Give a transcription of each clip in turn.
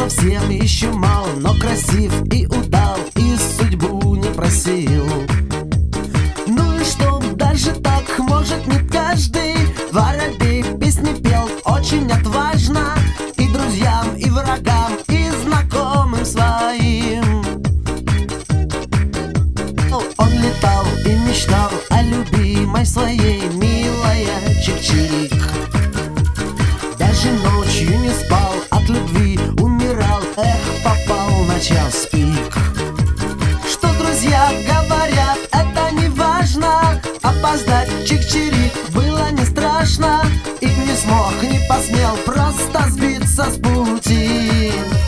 совсем еще мал, но красив и удал, и судьбу не просил. Ну и что, даже так может не каждый воробей песни пел очень отважно и друзьям, и врагам, и знакомым своим. Он летал и мечтал о любимой своей, милая Чик-Чирик. Даже ночью не спал, от любви умирал, эх, попал на час пик. Что друзья говорят, это не важно, опоздать Чик-Чирик было не страшно. И не смог, не посмел просто сбиться с пути.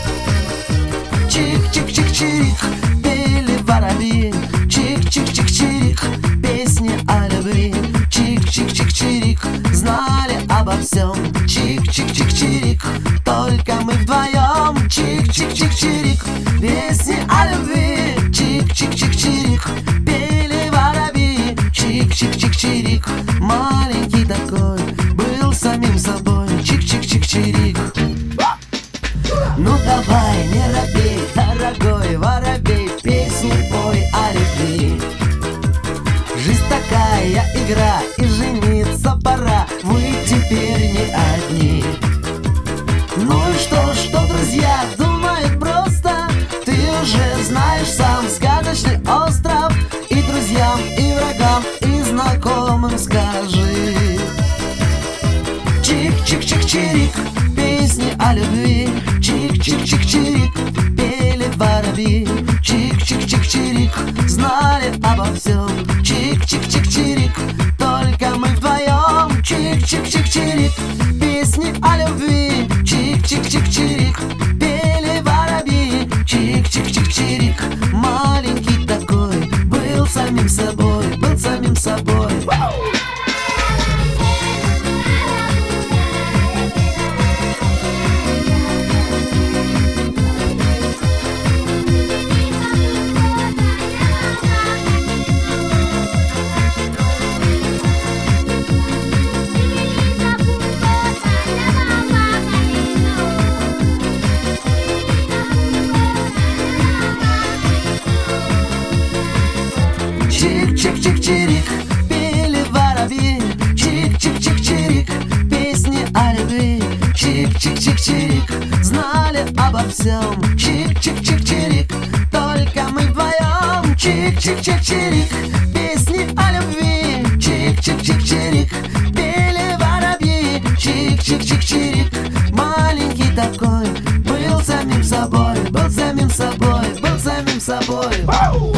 Чик-чик-чик-чирик, пели воробьи. Чик-чик-чик-чирик, песни о любви. Чик-чик-чик-чирик, знали обо всем. Чик-чик-чик-чирик, только мы вдвоем. Чик-чик-чик-чирик, песни о любви. Чик-чик-чик-чирик, пели воробьи. Чик-чик-чик-чирик, маленький такой, был самим собой. Чик-чик-чик-чирик. Ну давай, не робей, дорогой воробей, песни пой о любви. Жизнь такая игра, и жениться пора, вы теперь не одни. Ну и что, друзья, думают просто, ты уже знаешь сам сказочный остров. И друзьям, и врагам, и знакомым скажи. Чик-чик-чик-чирик, песни о любви. Чик-чик-чик-чирик, пели воробьи. Чик-чик-чик-чирик, знали обо всем. Чик-чик-чик-чирик, только мы вдвоем. Чик-чик-чик-чирик, песни о любви. Чик-чик-чик-чирик, пели воробьи. Чик-чик-чик-чирик, маленький такой, был самим собой, был самим собой. Чик-чик-чик-чирик, пели воробьи. Чик-чик-чик-чирик, песни о любви. Чик-чик-чик-чирик, знали обо всем. Чик-чик-чик-чирик, только мы вдвоем. Чик-чик-чик-чирик, песни о любви. Чик-чик-чик-чирик, пели воробьи. Чик-чик-чик-чирик, маленький такой, был самим собой, был самим собой, был самим собой.